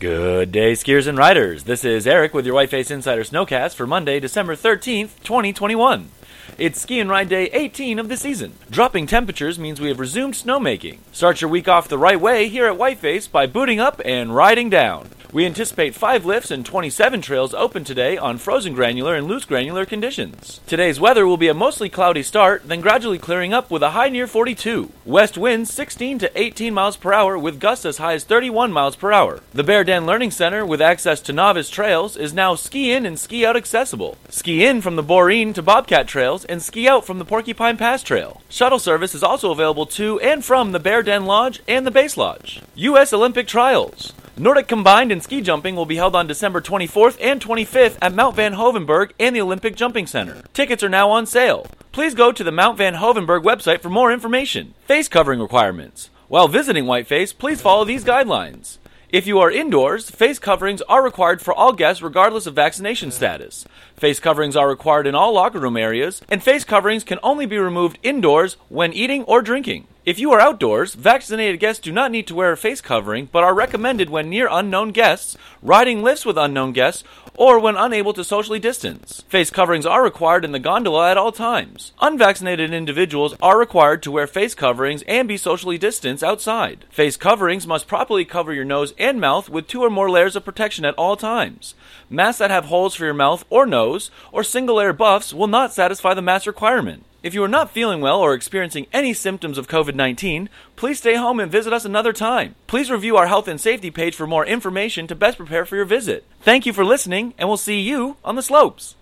Good day, skiers and riders. This is Eric with your Whiteface Insider Snowcast for Monday, December 13th, 2021. It's Ski and Ride Day 18 of the season. Dropping temperatures means we have resumed snowmaking. Start your week off the right way here at Whiteface by booting up and riding down. We anticipate 5 lifts and 27 trails open today on frozen granular and loose granular conditions. Today's weather will be a mostly cloudy start, then gradually clearing up with a high near 42. West winds 16 to 18 miles per hour with gusts as high as 31 miles per hour. The Bear Den Learning Center, with access to novice trails, is now ski in and ski out accessible. Ski in from the Boreen to Bobcat trails and ski out from the Porcupine Pass Trail. Shuttle service is also available to and from the Bear Den Lodge and the Base Lodge. U.S. Olympic Trials. Nordic Combined and Ski Jumping will be held on December 24th and 25th at Mount Van Hoevenberg and the Olympic Jumping Center. Tickets are now on sale. Please go to the Mount Van Hoevenberg website for more information. Face covering requirements. While visiting Whiteface, please follow these guidelines. If you are indoors, face coverings are required for all guests regardless of vaccination status. Face coverings are required in all locker room areas, and face coverings can only be removed indoors when eating or drinking. If you are outdoors, vaccinated guests do not need to wear a face covering, but are recommended when near unknown guests, riding lifts with unknown guests, or when unable to socially distance. Face coverings are required in the gondola at all times. Unvaccinated individuals are required to wear face coverings and be socially distanced outside. Face coverings must properly cover your nose and mouth with 2 or more layers of protection at all times. Masks that have holes for your mouth or nose, or single-layer buffs will not satisfy the mask requirement. If you are not feeling well or experiencing any symptoms of COVID-19, please stay home and visit us another time. Please review our health and safety page for more information to best prepare for your visit. Thank you for listening, and we'll see you on the slopes.